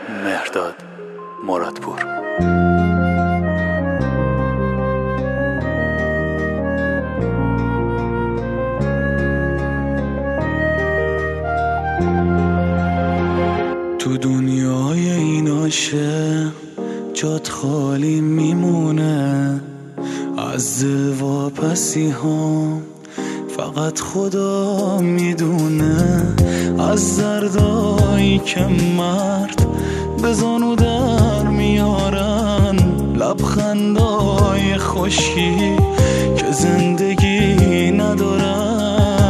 مهرداد مرادپور. تو دنیای این عاشق جات خالی میمونه، از واپسی هم فقط خدا میدونه. از دردایی که مرد به زانو در میارن، لبخندای خوشی که زندگی ندارن.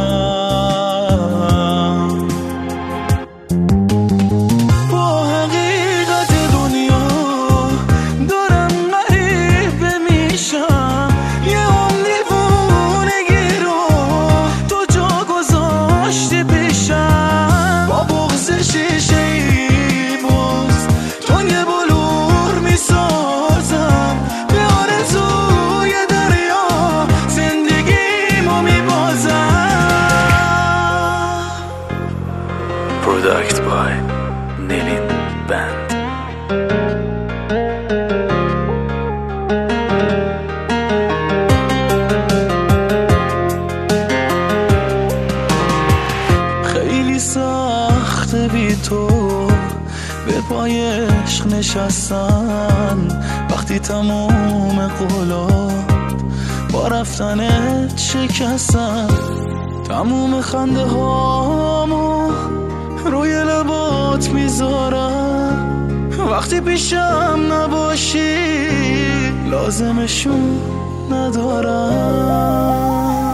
با حقیقت دنیا دارم غریبه میشم، یه هم دیوونگی رو تو جا گذاشتی پیشم. با بغض شیشه ای باز تنگ بلور میسازم، به آرزوی دریا زندگیمو میبازم. Product by نیلین بند. خیلی سخته بی تو به پای عشق نشستن، وقتی تموم قولات با رفتنت شکستن. تموم خنده هامو روی لبات میذارم، وقتی پیشم نباشی لازمشون ندارم.